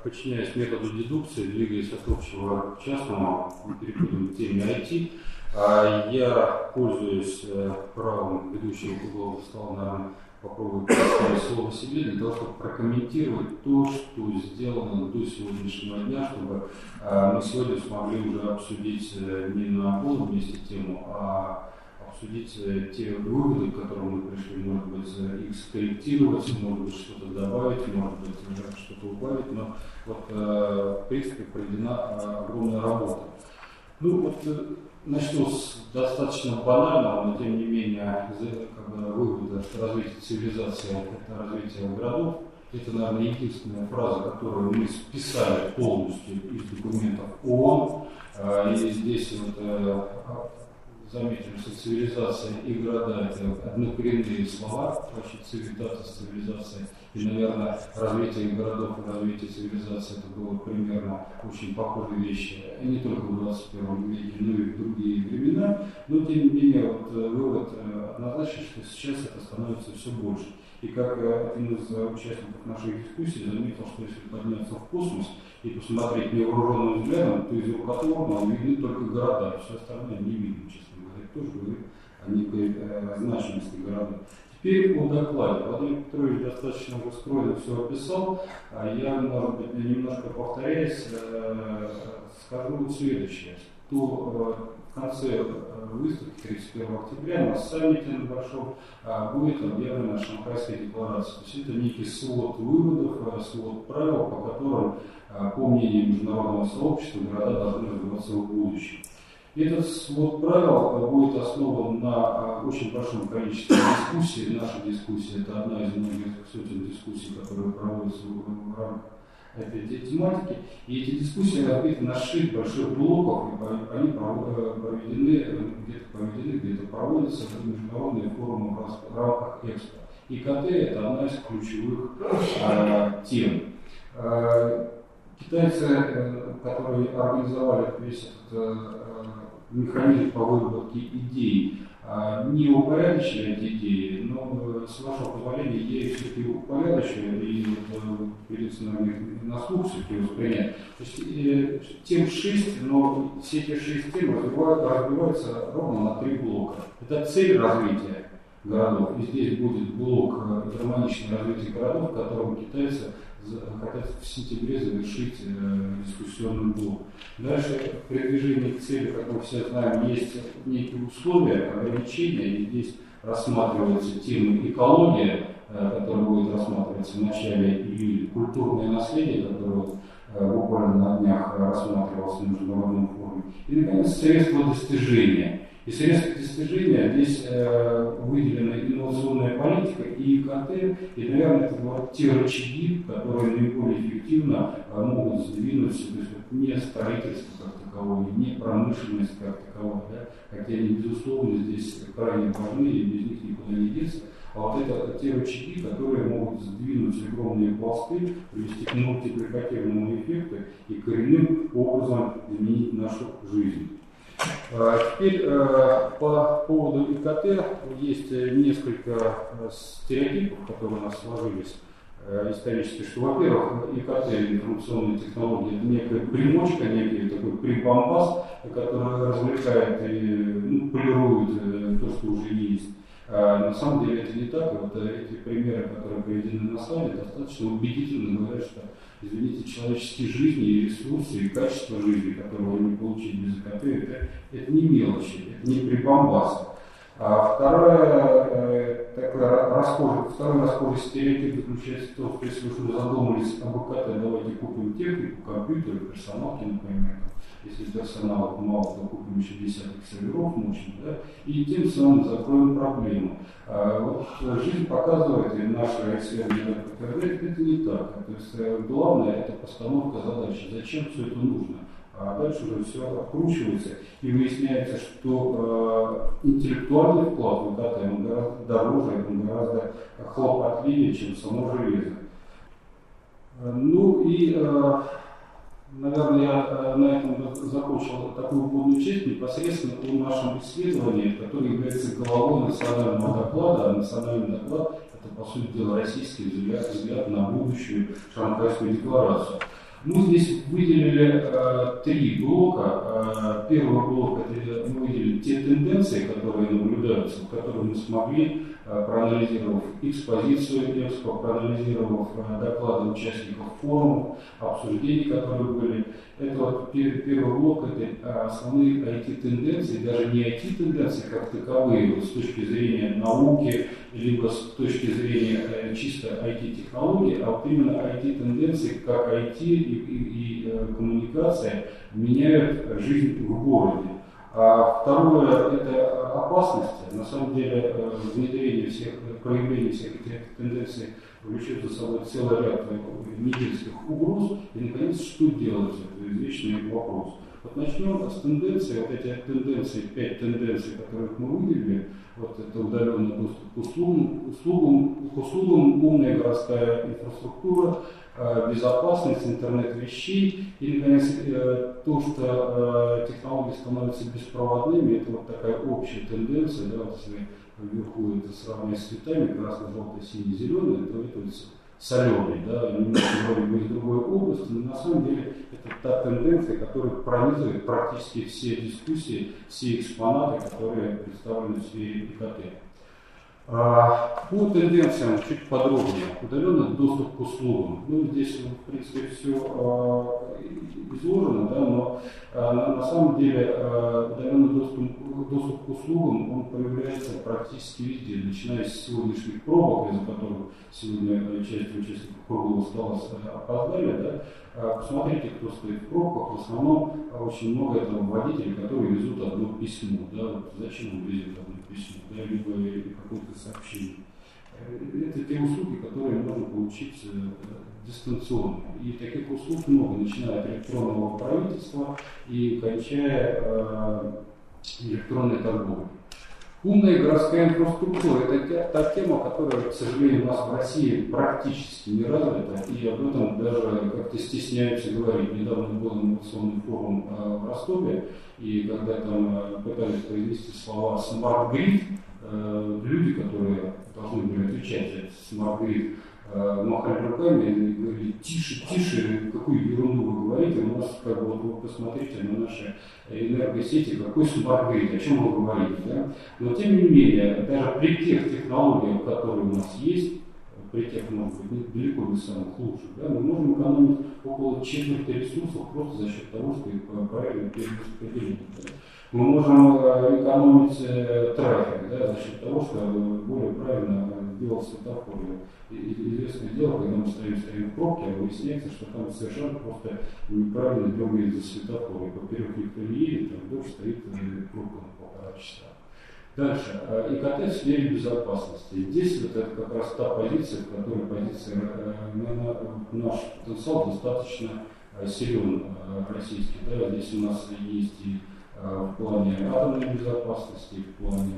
подчиняясь методу дедукции, двигаясь от общего к частному, мы переходим к теме IT. Я, пользуясь правом ведущего углового стола, наверное, попробую представить слово себе для того, чтобы прокомментировать то, что сделано до сегодняшнего дня, чтобы мы сегодня смогли уже обсудить не на полном месте тему, а обсудить те выводы, к которым мы пришли, может быть, их скорректировать, может быть, что-то добавить, может быть, что-то убавить, но вот, в принципе, проведена огромная работа. Ну, вот, начну с достаточно банального, но тем не менее вывода, что развитие цивилизации – это развитие городов. Это, наверное, единственная фраза, которую мы списали полностью из документов ООН. И здесь вот, заметим, что цивилизация и города – это однокоренные слова, вообще цивилизация, цивилизация. И, наверное, развитие городов и развитие цивилизации – это было примерно очень похожие вещи, не только в 21 веке, но и в другие времена. Но, тем не менее, вот, вывод однозначен, что сейчас это становится все больше. И как один из участников нашей дискуссии заметил, что если подняться в космос и посмотреть невооруженным взглядом, то из рукотворного видны только города, и все остальное не видно, честно говоря. Тоже говорит о некой значимости города. Теперь по докладу. Владимир Петрович достаточно скромно все описал, а я, может быть, немножко повторяясь, скажу следующее, что в конце выставки 31 октября на саммите на Большом будет объявлена Шанхайская декларация. То есть это некий свод выводов, свод правил, по которым, по мнению международного сообщества, города должны развиваться в будущем. Этот свод правил будет основан на очень большом количестве дискуссий. Наша дискуссия – это одна из многих сотен дискуссий, которые проводятся в рамках этой тематики. И эти дискуссии разбиты на 6 больших блоков, и они проведены, где-то проводятся в международные форумы в рамках Экспо. ИКТ – это одна из ключевых тем. Китайцы, которые организовали весь этот механизм по выработке идей, не упорядочили эти идеи, но, с вашего позволения, я их все-таки упорядочу и придется на слух все-таки воспринять. То есть тем 6, но все эти 6 тем разбиваются ровно на 3 блока. Это цель развития городов, и здесь будет блок гармоничного развития городов, в котором китайцы хотят в сентябре завершить дискуссионный блок. Дальше при движении к цели, как мы все знаем, есть некие условия, ограничения, и здесь рассматривается тема экология, которая будет рассматриваться в начале июля, культурное наследие, которое буквально на днях рассматривалось на международном форуме, и, наконец, средства достижения. И средства достижения здесь выделена инновационная политика и ИКТ, и, наверное, это вот те рычаги, которые наиболее эффективно могут сдвинуть, то есть вот, не строительство как таковое, не промышленность как таковая, да, хотя они, безусловно, здесь крайне важны, и без них никуда не деться, а вот это те рычаги, которые могут сдвинуть огромные пласты, привести к мультипликативному эффекту и коренным образом изменить нашу жизнь. Теперь по поводу ИКТ есть несколько стереотипов, которые у нас сложились исторически, что, во-первых, ИКТ, информационные технологии, это некая примочка, некий такой прибамбас, который развлекает и полирует то, что уже есть. На самом деле это не так, и вот эти примеры, которые приведены на слайде, достаточно убедительно говорят, что, извините, человеческие жизни и ресурсы, и качество жизни, которые вы не получите без ИКТ, это не мелочи, это не прибамбасы. Второй расхожий стереотип заключается в том, что если вы задумались об ИКТ, давайте купим технику, компьютеры, персоналки, например. Если персонала мало, то купим еще десяток серверов мощных, да, и тем самым закроем проблему. Вот жизнь показывает, и наши исследования подтверждают, это не так. То есть главное это постановка задачи, зачем все это нужно. А дальше уже все откручивается, и выясняется, что интеллектуальный вклад в ИКТ он гораздо дороже, он гораздо хлопотливее, чем само железо. Ну и наверное, я на этом закончил такую вводную часть непосредственно о нашем исследовании, которое является головой национального доклада. А национальный доклад – это, по сути дела, российский взгляд на будущую Шанхайскую декларацию. Мы здесь выделили три блока. Первый блок — это мы выделили те тенденции, которые наблюдаются, которые мы смогли, проанализировав экспозицию Экспо, проанализировав доклады участников форума, обсуждений, которые были. Это вот первый блок, это основные IT-тенденции, даже не IT-тенденции как таковые, вот с точки зрения науки, либо с точки зрения чисто IT-технологий, а вот именно IT-тенденции, как IT и коммуникация меняют жизнь в городе. А второе — это опасности. На самом деле внедрение всех, проявление всех этих тенденций влечет за собой целый ряд медицинских угроз. И, наконец, что делать? Это извечный вопрос. Вот начнем с тенденций. Вот эти тенденции, 5 тенденций, которых мы выделили, вот это удаленный доступ к услугам, умная городская инфраструктура, безопасность, интернет вещей и, наконец, то, что технологии становятся беспроводными, это вот такая общая тенденция, да, вот если вверху это сравнивать с цветами, красный, желтый, синий, зеленый, то это вот соленый, да, немножко вроде бы из другой области, но на самом деле это та тенденция, которая пронизывает практически все дискуссии, все экспонаты, которые представлены в сфере ИКТ. По тенденциям чуть подробнее. Удаленный доступ к услугам. Ну, здесь, в принципе, все изложено, да, но на самом деле удаленный доступ к услугам, он появляется практически везде, начиная с сегодняшних пробок, из-за которых сегодня часть участников круглого стола опоздали, да. Посмотрите, кто стоит в пробках. В основном очень много это водителей, которые везут одно письмо. Да? Вот зачем он везет одно письмо? Да? Либо какое-то сообщение. Это те услуги, которые можно получить дистанционно. И таких услуг много, начиная от электронного правительства и кончая электронной торговлей. Умная городская инфраструктура – это та тема, которая, к сожалению, у нас в России практически не развита, и об этом даже как-то стесняются говорить. Недавно был инновационный форум в Ростове, и когда там пытались произнести слова «smart grid», люди, которые должны были отвечать за smart grid, махали руками и говорили: тише, тише, какую ерунду вы говорите, у нас, как бы, вот вы посмотрите на наши энергосети, какой смарт-грид, о чем вы говорите. Да? Но тем не менее, даже при тех технологиях, которые у нас есть, при тех, может быть, далеко не самых лучших, да, мы можем экономить около четверти ресурсов просто за счет того, что их правильно перераспределить. Да? Мы можем экономить трафик, да, за счет того, что более правильно сделал светофор. Известное дело, когда мы стоим в пробке, а выясняется, что там совершенно просто неправильно дергается светофор. И поперек никто не едет, а вдруг стоит пробка на 1,5 часа. Дальше. ИКТ в сфере безопасности. Здесь вот это как раз та позиция, в которой позиция, наш потенциал достаточно силен российский. Да? Здесь у нас есть и в плане атомной безопасности, и в плане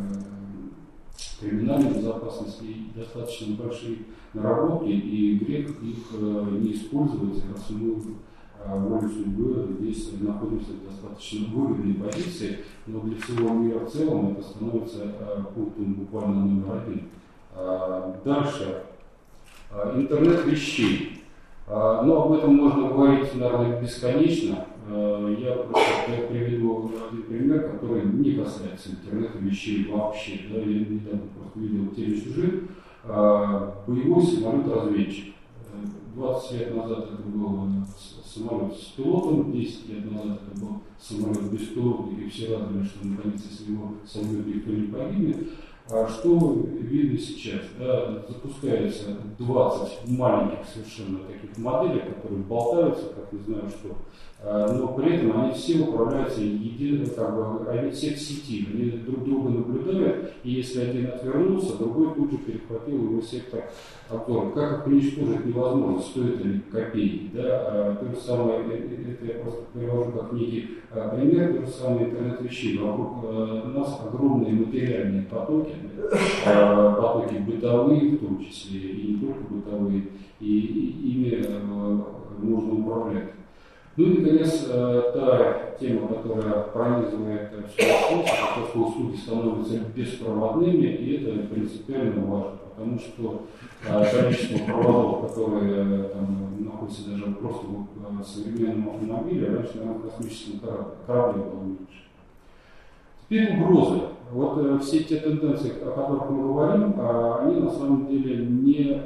криминальной безопасности достаточно большие наработки, и грех их не использовать, раз мы волю судьбы здесь находимся в достаточно выгодной позиции, но для всего мира в целом это становится пунктом буквально номер 1. Дальше. Интернет вещей. Но об этом можно говорить, наверное, бесконечно. Я просто приведу один пример, который не касается интернета вещей вообще. Да, я недавно просто видел в теме «Чужих». Боевой самолет-разведчик. 20 лет назад это был самолет с пилотом, 10 лет назад это был самолет беспилотник, и все радовались, что наконец, если его собьет, никто не погибнет. Что видно сейчас? Да, запускается 20 маленьких совершенно таких моделей, которые болтаются, как не знаю что, но при этом они все управляются как бы, они все в сети, они друг друга наблюдают, и если один отвернулся, другой тут же перехватил его сектор обзора. Как их уничтожить невозможно, стоит они копейки. Да? То же самое, это я просто привожу как некий пример, то же самое интернет вещей. Вокруг нас огромные материальные потоки, потоки бытовые в том числе, и не только бытовые, и ими нужно управлять. Ну и, наконец, та тема, которая пронизывает все вопросы, это то, что услуги становятся беспроводными, и это принципиально важно, потому что количество проводов, которые там находятся даже просто в современном автомобиле, раньше, наверное, в космическом корабле было меньше. Теперь угрозы. Вот все те тенденции, о которых мы говорим, они на самом деле не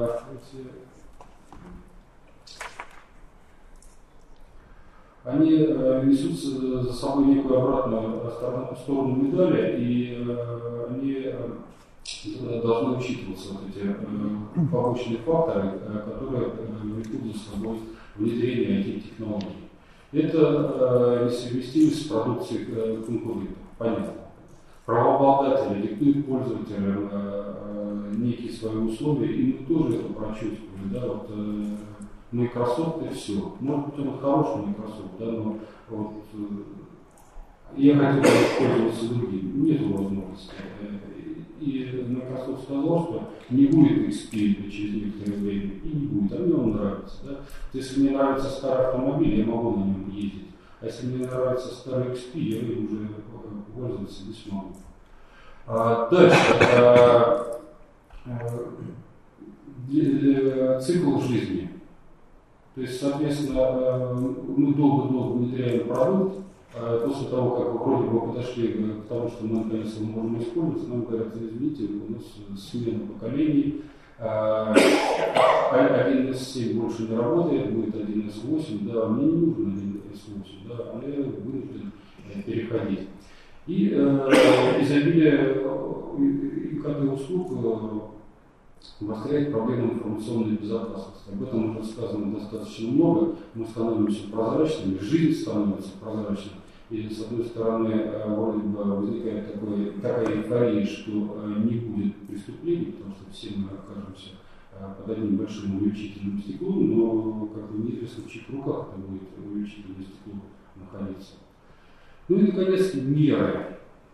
они несут за собой некую обратную сторону медали, и они должны учитываться вот эти побочные факторы, которые влекут за собой внедрение этих технологий. Это несовместимость с продукцией конкурентов, понятно. Правообладатели диктуют пользователям некие свои условия, и мы тоже это прочувствовали. Да? Вот, Microsoft и все. Может быть, он хороший Microsoft, да, но вот, я хотел бы пользоваться другим. Нет возможности. И Microsoft сказал, что не будет XP через некоторое время, и не будет, а мне он нравится. Да? Если мне нравится старый автомобиль, я могу на нем ездить. А если мне нравится старый XP, я им уже пользоваться не смогу. Дальше. Цикл жизни. То есть, соответственно, мы долго-долго внедряем продукт, после того, как вроде бы подошли к тому, что мы наконец его можем использовать, нам говорят, извините, у нас смена поколений, 1С7 больше не работает, будет 1С8, да, мне не нужен 1С8, да, а я вынужден переходить. И изобилие ИКТ услуг обостряет проблему информационной безопасности. Об этом уже сказано достаточно много. Мы становимся прозрачными, жизнь становится прозрачной. И с одной стороны, вроде бы возникает такая эйфория, что не будет преступлений, потому что все мы окажемся под одним большим увеличительным стеклом, но, как бы, неизвестно, в чьих руках это будет увеличительное стекло находиться. Ну и, наконец, меры.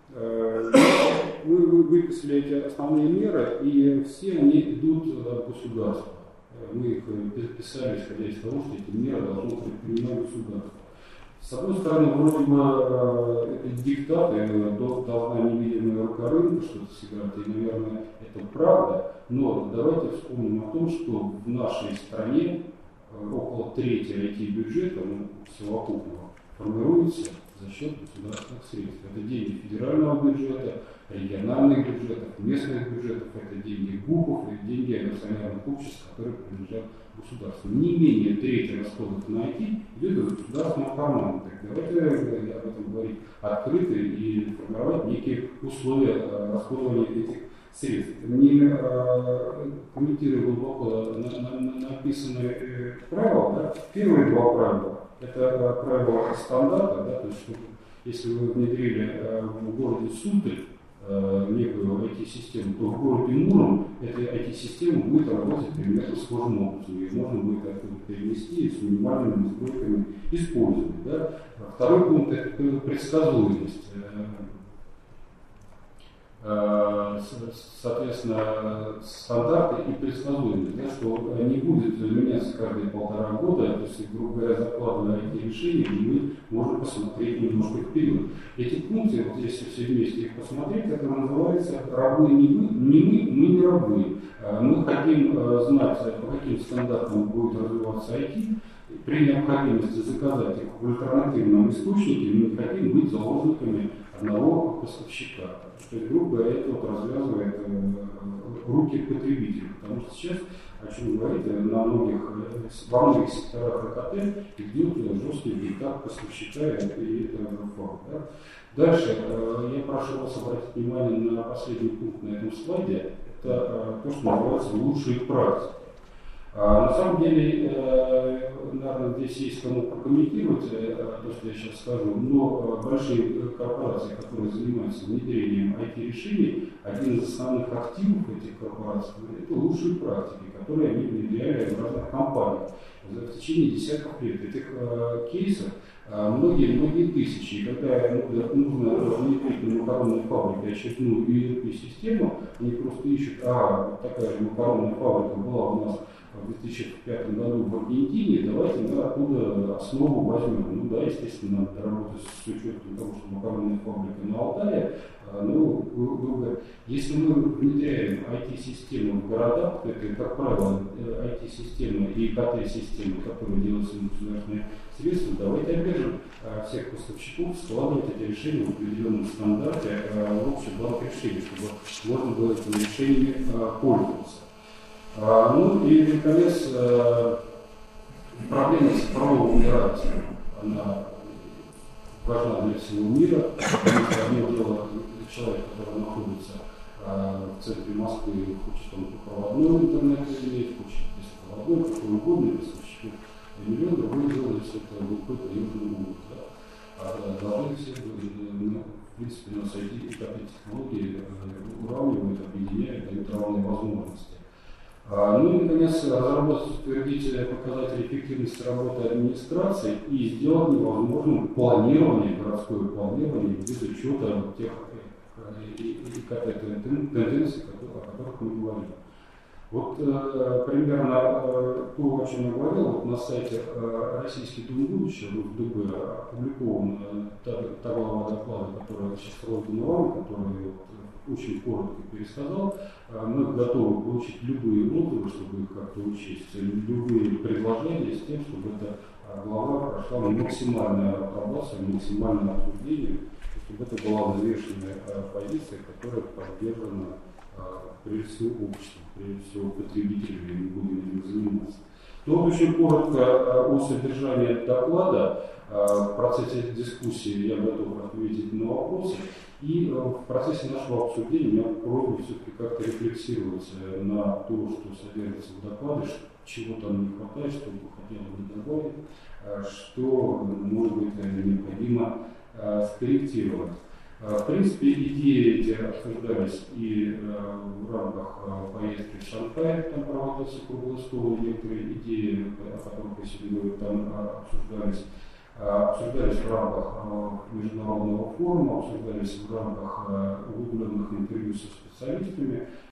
Мы выписали эти основные меры, и все они идут от государства. Мы их писали, исходя из того, что эти меры должны предпринимать государство. С одной стороны, вроде бы это диктат, должна невидимая рука рынка что-то сыграть, и, наверное, это правда, но давайте вспомним о том, что в нашей стране около трети IT-бюджета, совокупного, формируется за счет государственных средств. Это деньги федерального бюджета, региональных бюджетов, местных бюджетов, это деньги ГУПов, это деньги акционерных обществ, которые принадлежат государству. Не менее трети расходов на IT идет из государственного кармана. Давайте об этом говорить открыто и формировать некие условия расходования этих средств. Не комментируя глубоко написанные правила, да, первые два правила — это правило стандарта, да, то есть, что если вы внедрили в городе Сутель некую IT-систему, то в городе Муром эта IT-система будет работать примерно схожим образом. Ее можно будет оттуда перенести с минимальными настройками использовать. Да. Второй пункт — это предсказуемость. Соответственно, стандарты и предсказуемость, да, что не будет меняться каждые 1,5 года, то есть, грубо говоря, закладывая эти решения, мы можем посмотреть немножко вперед. Эти пункты, вот если все вместе их посмотреть, это называется «рабы не мы, мы не рабы». Мы хотим знать, по каким стандартам будет развиваться IT, при необходимости заказать их в альтернативном источнике, мы не хотим быть заложниками одного поставщика. То есть, грубо говоря, это вот развязывает руки потребителю, потому что сейчас, о чем говорите, во многих секторах ИКТ идет жесткий диктат поставщика, и это факт. Да? Дальше я прошу вас обратить внимание на последний пункт на этом слайде. Это то, что называется лучшие практики. На самом деле, наверное, здесь есть кому прокомментировать то, что я сейчас скажу, но большие корпорации, которые занимаются внедрением IT-решений, один из основных активов этих корпораций — это лучшие практики, которые они внедряли в разных компаниях в течение десятков лет. Этих кейсов многие тысячи. И когда нужно внедрить на макаронной фабрике очередную ERP-систему, они просто ищут, вот такая же макаронная фабрика была у нас в 2005 году в Аргентине, давайте мы оттуда основу возьмем. Ну да, естественно, надо работать с учетом того, что макаронная фабрика на Алтае. Ну, если мы внедряем IT-систему в городах, это, как правило, IT-системы и ИКТ-системы, которые делаются на государственные средства, давайте обяжем всех поставщиков складывать эти решения в определенном стандарте в общий банк решений, чтобы можно было этими решениями пользоваться. Ну и, наконец, проблема цифрового умирания, она важна для всего мира, потому что одно дело человек, который находится в центре Москвы, хочет он проводной интернет иметь, хочет беспроводной, какой угодно, без поставщиков миллион, другое дело, если это выходит на Южную область. Да. Должны все, в принципе, на сайте ИКТ-технологии уравнивают, объединяют, дают равные возможности. Ну и, наконец, разработать, утвердить показатели эффективности работы администрации и сделать невозможным планирование, городское планирование без учета тех тенденций, о которых мы говорим. Вот примерно то, о чем я говорил, вот на сайте Российский дом будущего, РУСДБ, опубликована та глава доклада, которая сейчас роздана вам, которую очень коротко пересказал. Мы готовы получить любые отзывы, чтобы их как-то учесть, любые предложения с тем, чтобы эта глава прошла максимальную апробацию, максимальное обсуждение, чтобы это была взвешенная позиция, которая поддержана прежде всего обществом, прежде всего потребителями, мы будем этим заниматься. То вот очень коротко о содержании доклада. В процессе дискуссии я готов ответить на вопросы. И в процессе нашего обсуждения у меня просьба все-таки как-то рефлексировать на то, что содержится в докладе, чего там не хватает, что бы хотелось бы добавить, что, может быть, необходимо скорректировать. В принципе, идеи эти обсуждались и в рамках поездки в Шанхай, там проводился круглый стол, некоторые идеи, о которых я сегодня говорю, там обсуждались в рамках международного форума, обсуждались в рамках углубленных интервью со специалистами.